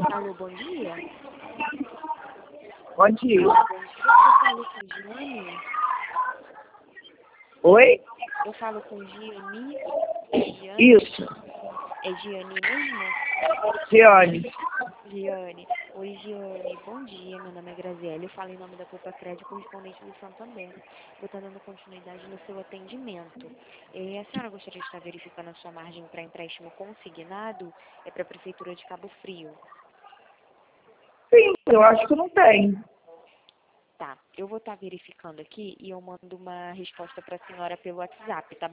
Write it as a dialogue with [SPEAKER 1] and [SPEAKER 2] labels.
[SPEAKER 1] Alô, bom dia.
[SPEAKER 2] Bom dia.
[SPEAKER 1] Bom dia, eu falo com Giane.
[SPEAKER 2] Oi?
[SPEAKER 1] Eu falo com Giane.
[SPEAKER 2] Isso.
[SPEAKER 1] É Giane mesmo?
[SPEAKER 2] Giane.
[SPEAKER 1] Giane. Oi, Giane. Bom dia. Meu nome é Graziele. Eu falo em nome da Copa Crédito correspondente do Santander. Vou estar dando continuidade no seu atendimento. A senhora gostaria de estar verificando a sua margem para empréstimo consignado? É para a Prefeitura de Cabo Frio.
[SPEAKER 2] Sim, eu acho que não tem.
[SPEAKER 1] Tá. Eu vou estar verificando aqui e eu mando uma resposta para a senhora pelo WhatsApp, tá